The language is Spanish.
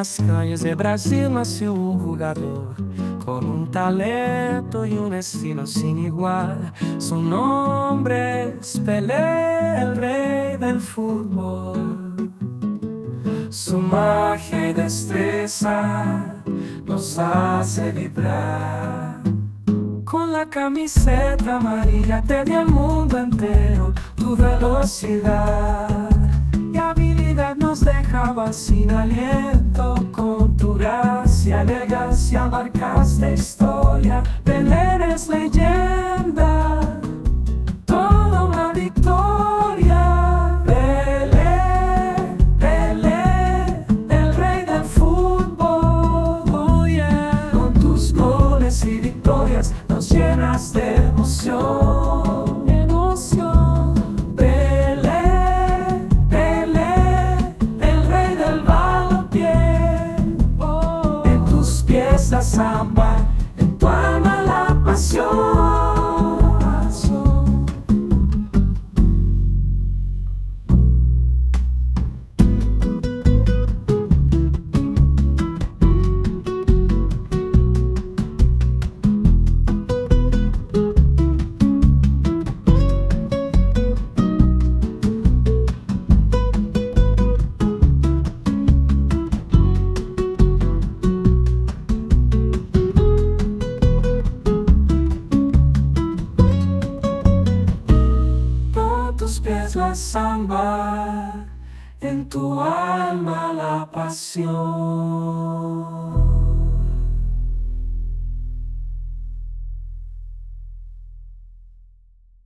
las calles de Brasil nació un jugador con un talento y un estilo sin igual. Su nombre es Pelé, el rey del fútbol. Su magia y destreza nos hace vibrar. Con la camiseta amarilla te di al mundo entero. Tu velocidad y habilidad nos dejaba sin aliento. Con tu gracia, elegancia marcaste historia. Pelé eres leyenda, toda una victoria. Pelé, Pelé, el rey del fútbol. Oh yeah. Con tus goles y victorias nos llenas de emoción, emoción. Pelé, Pelé, el rey del balompié. Oh. En tus pies la samba, en tu alma la pasión. Tus pies la samba, en tu alma la pasión.